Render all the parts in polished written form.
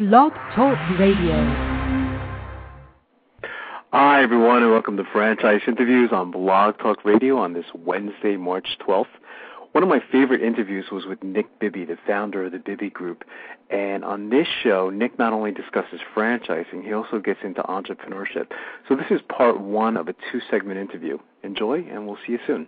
Blog Talk Radio. Hi, everyone, and welcome to Franchise Interviews on Blog Talk Radio on this Wednesday, March 12th. One of my favorite interviews was with Nick Bibby, the founder of the Bibby Group. And on this show, Nick not only discusses franchising, he also gets into entrepreneurship. So this is part one of a two-segment interview. Enjoy, and we'll see you soon.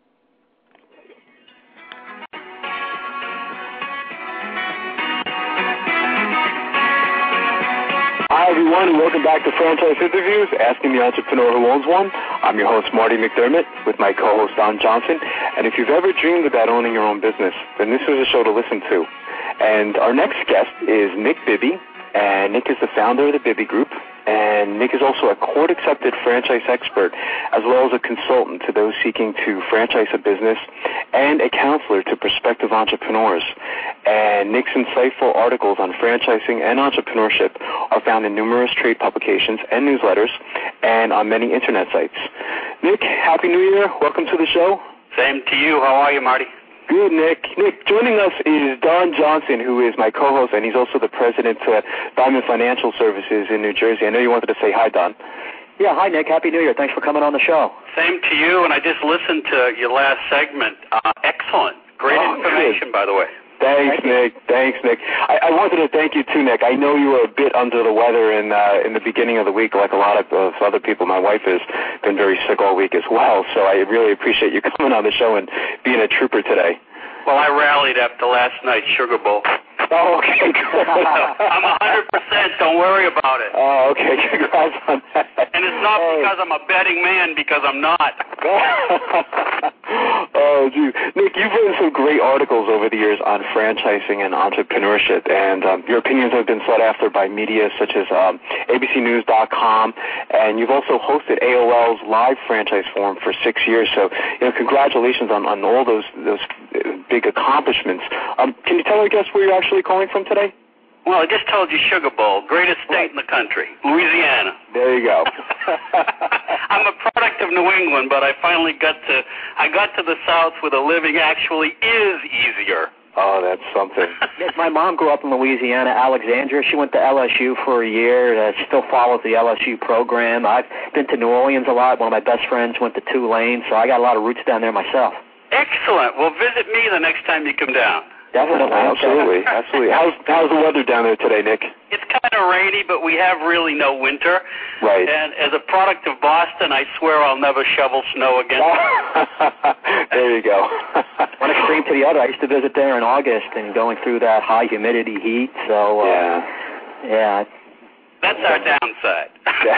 Hi, everyone, and welcome back to Franchise Interviews, Asking the Entrepreneur Who Owns One. I'm your host, Marty McDermott, with my co-host, Don Johnson. And if you've ever dreamed about owning your own business, then this is a show to listen to. And our next guest is Nick Bibby, and Nick is the founder of the Bibby Group. And Nick is also a court-accepted franchise expert, as well as a consultant to those seeking to franchise a business and a counselor to prospective entrepreneurs. And Nick's insightful articles on franchising and entrepreneurship are found in numerous trade publications and newsletters and on many internet sites. Nick, Happy New Year. Welcome to the show. Same to you. How are you, Marty? Good, Nick. Nick, joining us is Don Johnson, who is my co-host, and he's also the president of Diamond Financial Services in New Jersey. I know you wanted to say hi, Don. Yeah, hi, Nick. Happy New Year. Thanks for coming on the show. Same to you, and I just listened to your last segment. Excellent. Great information, by the way. Thanks, Nick. I wanted to thank you, too, Nick. I know you were a bit under the weather in the beginning of the week, like a lot of other people. My wife has been very sick all week as well, so I really appreciate you coming on the show and being a trooper today. Well, I rallied after last night's Sugar Bowl. Oh, okay. I'm 100%. Don't worry about it. Oh, okay. Congrats on that. And it's not because I'm a betting man, because I'm not. Oh, geez. Nick, you've written some great articles over the years on franchising and entrepreneurship, and your opinions have been sought after by media such as abcnews.com, and you've also hosted AOL's live franchise forum for 6 years. So, congratulations on all those big accomplishments. Can you tell our guests where you're actually calling from today? Well, I just told you Sugar Bowl, greatest state in the country, Louisiana. There you go. I'm a product of New England, but I finally got to the South where the living actually is easier. Oh, that's something. My mom grew up in Louisiana, Alexandria. She went to LSU for a year. Still follows the LSU program. I've been to New Orleans a lot. One of my best friends went to Tulane, so I got a lot of roots down there myself. Excellent. Well, visit me the next time you come down. Definitely. Absolutely. How's the weather down there today, Nick? It's kind of rainy, but we have really no winter. Right. And as a product of Boston, I swear I'll never shovel snow again. There you go. One extreme to the other. I used to visit there in August and going through that high humidity heat. So, yeah. That's our downside.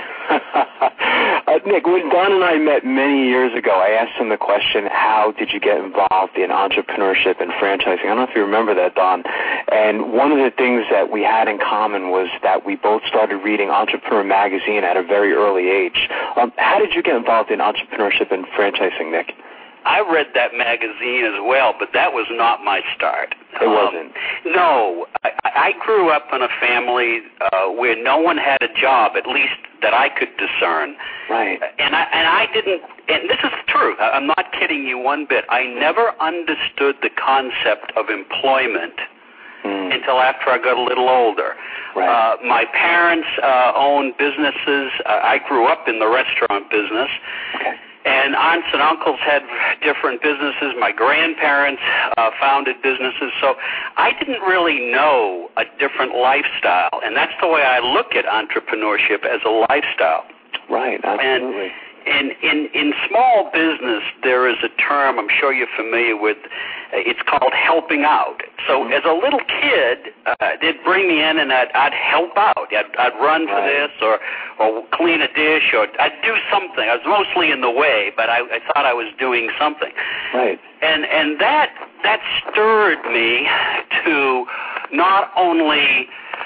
Nick, when Don and I met many years ago, I asked him the question, how did you get involved in entrepreneurship and franchising? I don't know if you remember that, Don. And one of the things that we had in common was that we both started reading Entrepreneur Magazine at a very early age. How did you get involved in entrepreneurship and franchising, Nick? I read that magazine as well, but that was not my start. It wasn't? No. I grew up in a family where no one had a job, at least that I could discern. Right. And I didn't, and this is the truth, I'm not kidding you one bit, I never understood the concept of employment until after I got a little older. Right. My parents owned businesses. I grew up in the restaurant business. Okay. And aunts and uncles had different businesses. My grandparents founded businesses. So I didn't really know a different lifestyle. And that's the way I look at entrepreneurship, as a lifestyle. Right, absolutely. And in small business, there is a term I'm sure you're familiar with. It's called helping out. So as a little kid, they'd bring me in and I'd help out. I'd run for this or clean a dish, or I'd do something. I was mostly in the way, but I thought I was doing something. Right. And that stirred me to not only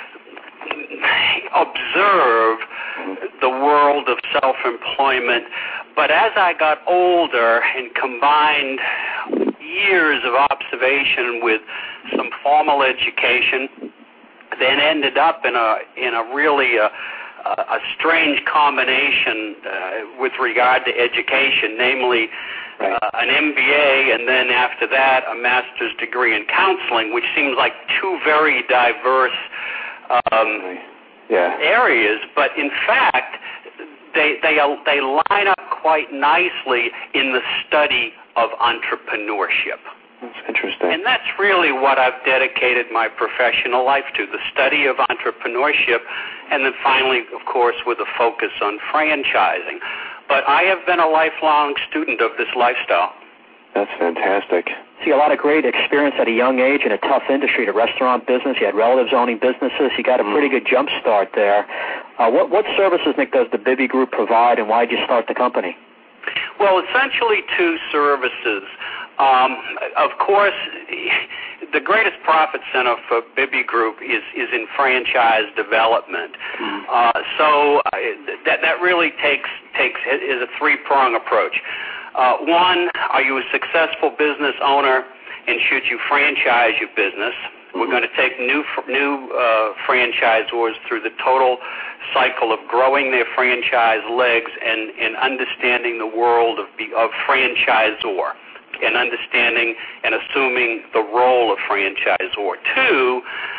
observe the world of self-employment, but as I got older and combined years of observation with some formal education, then ended up in a really a strange combination with regard to education, namely an MBA, and then after that a master's degree in counseling, which seems like two very diverse areas, but in fact, they line up quite nicely in the study of entrepreneurship. That's interesting. And that's really what I've dedicated my professional life to, the study of entrepreneurship, and then finally, of course, with a focus on franchising. But I have been a lifelong student of this lifestyle. That's fantastic. See, a lot of great experience at a young age in a tough industry, the restaurant business. You had relatives owning businesses. You got a pretty good jump start there. What services, Nick, does the Bibby Group provide, and why did you start the company? Well, essentially two services. Of course, the greatest profit center for Bibby Group is in franchise development. So that really is a three-prong approach. One, are you a successful business owner, and should you franchise your business? We're going to take new franchisors through the total cycle of growing their franchise legs and understanding the world of franchisor and understanding and assuming the role of franchisor. Two,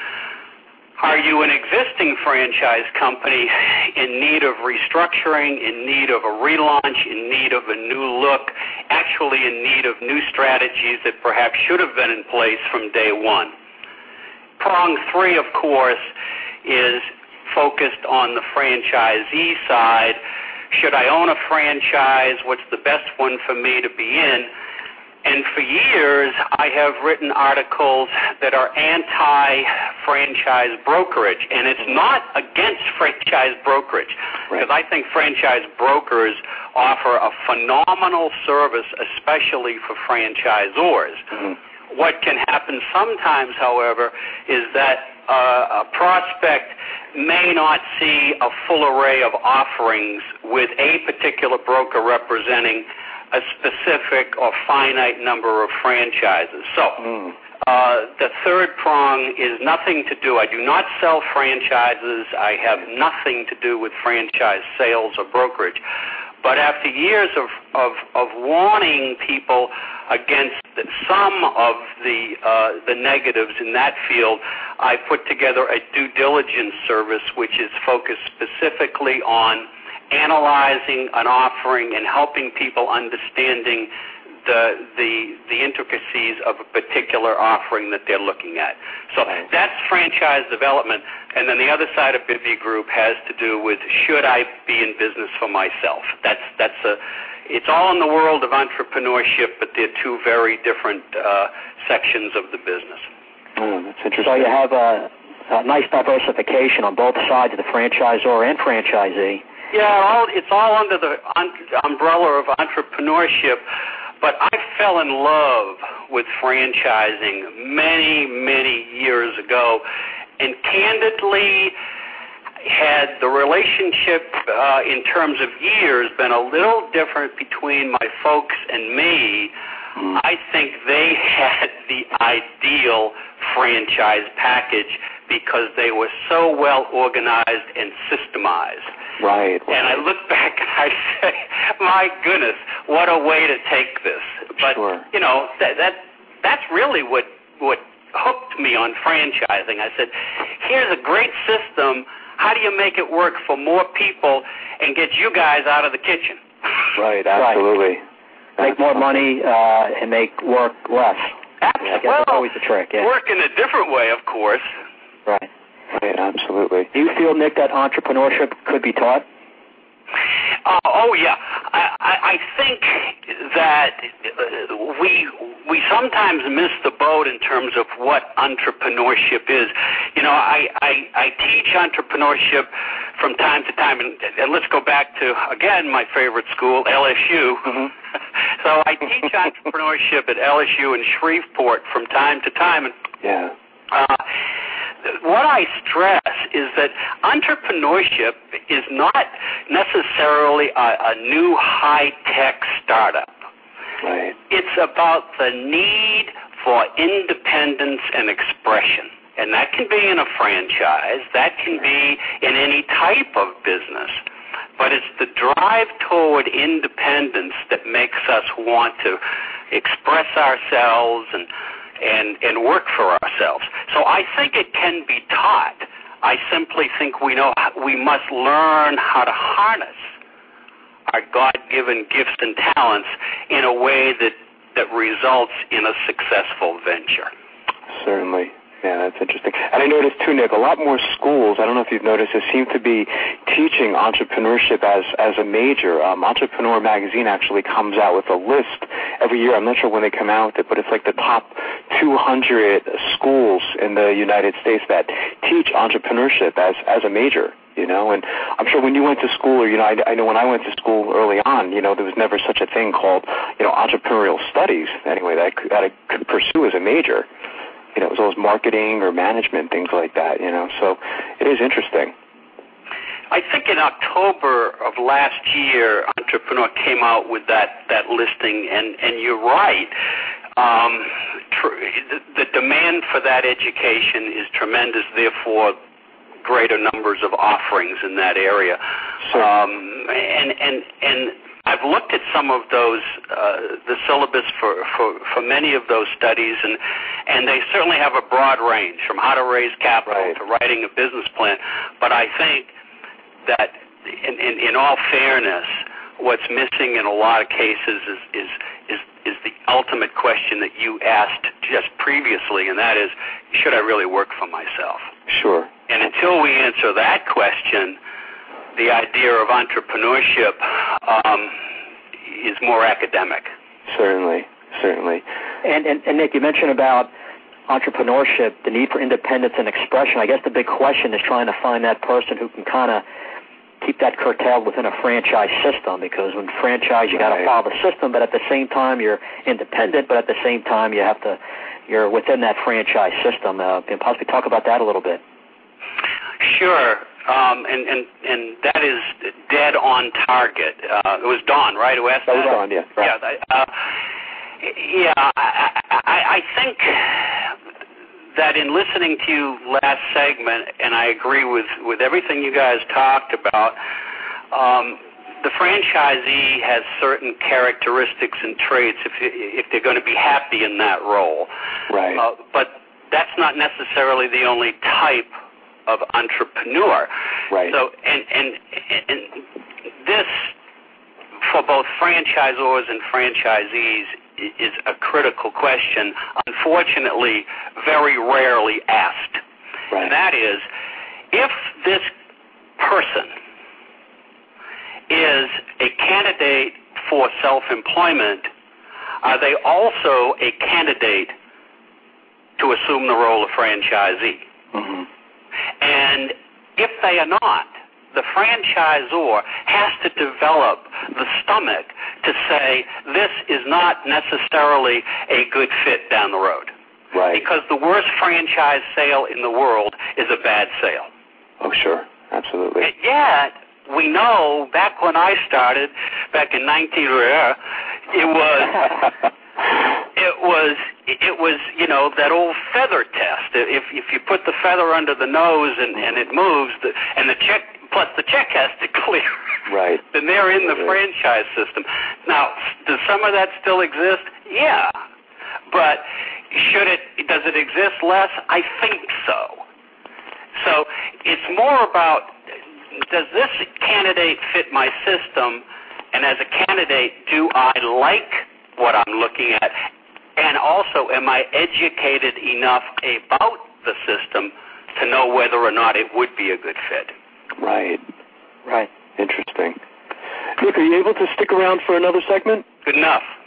are you an existing franchise company in need of restructuring, in need of a relaunch, in need of a new look, actually in need of new strategies that perhaps should have been in place from day one? Prong three, of course, is focused on the franchisee side. Should I own a franchise? What's the best one for me to be in? And for years, I have written articles that are anti-franchise brokerage, and it's not against franchise brokerage, because I think franchise brokers offer a phenomenal service, especially for franchisors. What can happen sometimes, however, is that a prospect may not see a full array of offerings with a particular broker representing a specific or finite number of franchises. So the third prong is nothing to do. I do not sell franchises. I have nothing to do with franchise sales or brokerage. But after years of warning people against some of the negatives in that field, I put together a due diligence service which is focused specifically on analyzing an offering and helping people understanding the intricacies of a particular offering that they're looking at. So that's franchise development. And then the other side of Bibby Group has to do with, should I be in business for myself? It's all in the world of entrepreneurship, but they're two very different sections of the business. That's interesting. So you have a nice diversification on both sides of the franchisor and franchisee. Yeah, it's all under the umbrella of entrepreneurship, but I fell in love with franchising many, many years ago, and candidly had the relationship in terms of years been a little different between my folks and me. I think they had the ideal franchise package because they were so well organized and systemized. Right. And I look back and I say, my goodness, what a way to take this. But, you know, that's really what hooked me on franchising. I said, here's a great system. How do you make it work for more people and get you guys out of the kitchen? Right, absolutely. Make more money and make work less. Absolutely. That's always the trick. Yeah. Work in a different way, of course. Right. Right, absolutely. Do you feel, Nick, that entrepreneurship could be taught? Oh, yeah. I think that we sometimes miss the boat in terms of what entrepreneurship is. You know, I teach entrepreneurship from time to time, and let's go back to, again, my favorite school, LSU. So I teach entrepreneurship at LSU in Shreveport from time to time. Yeah. What I stress is that entrepreneurship is not necessarily a new high-tech startup. Right. It's about the need for independence and expression. And that can be in a franchise. That can be in any type of business. But it's the drive toward independence that makes us want to express ourselves and work for ourselves. So I think it can be taught. I simply think we must learn how to harness our God-given gifts and talents in a way that results in a successful venture. Certainly. Yeah, that's interesting. And I noticed, too, Nick, a lot more schools, I don't know if you've noticed, they seem to be teaching entrepreneurship as a major. Entrepreneur Magazine actually comes out with a list every year. I'm not sure when they come out with it, but it's like the top 200 schools in the United States that teach entrepreneurship as a major. And I'm sure when you went to school, or, I know when I went to school early on, there was never such a thing called, entrepreneurial studies, anyway, that I could pursue as a major. It was always marketing or management, things like that, so it is interesting. I think in October of last year, Entrepreneur came out with that listing, and you're right. The demand for that education is tremendous, therefore greater numbers of offerings in that area. Sure. And I've looked at some of those, the syllabus for many of those studies, and they certainly have a broad range, from how to raise capital to writing a business plan. But I think that in all fairness, what's missing in a lot of cases is the ultimate question that you asked just previously, and that is, should I really work for myself? Sure. And until we answer that question, the idea of entrepreneurship is more academic. Certainly. And Nick, you mentioned about entrepreneurship, the need for independence and expression. I guess the big question is trying to find that person who can kind of keep that curtailed within a franchise system, because when franchise, you got to follow the system, but at the same time you're independent, but at the same time you're within that franchise system. Can possibly talk about that a little bit? Sure. And that is dead on target. It was Don, right, who asked that? That was Don, yeah. Right. I think that in listening to you last segment, and I agree with everything you guys talked about, the franchisee has certain characteristics and traits if they're going to be happy in that role. Right. But that's not necessarily the only type of entrepreneur. Right. So, and this, for both franchisors and franchisees, is a critical question, unfortunately very rarely asked. Right. And that is, if this person is a candidate for self-employment, are they also a candidate to assume the role of franchisee? Mm-hmm. And if they are not, the franchisor has to develop the stomach to say this is not necessarily a good fit down the road. Right. Because the worst franchise sale in the world is a bad sale. Oh, sure. Absolutely. And yet, we know back when I started, back in 19, it was that old feather test. If you put the feather under the nose and it moves, and the check has to clear, right, then they're in the franchise system. Now, does some of that still exist? Yeah, but does it exist less? I think so. So it's more about, does this candidate fit my system? And as a candidate, do I like what I'm looking at? And also, am I educated enough about the system to know whether or not it would be a good fit? Right. Interesting. Nick, are you able to stick around for another segment? Good enough.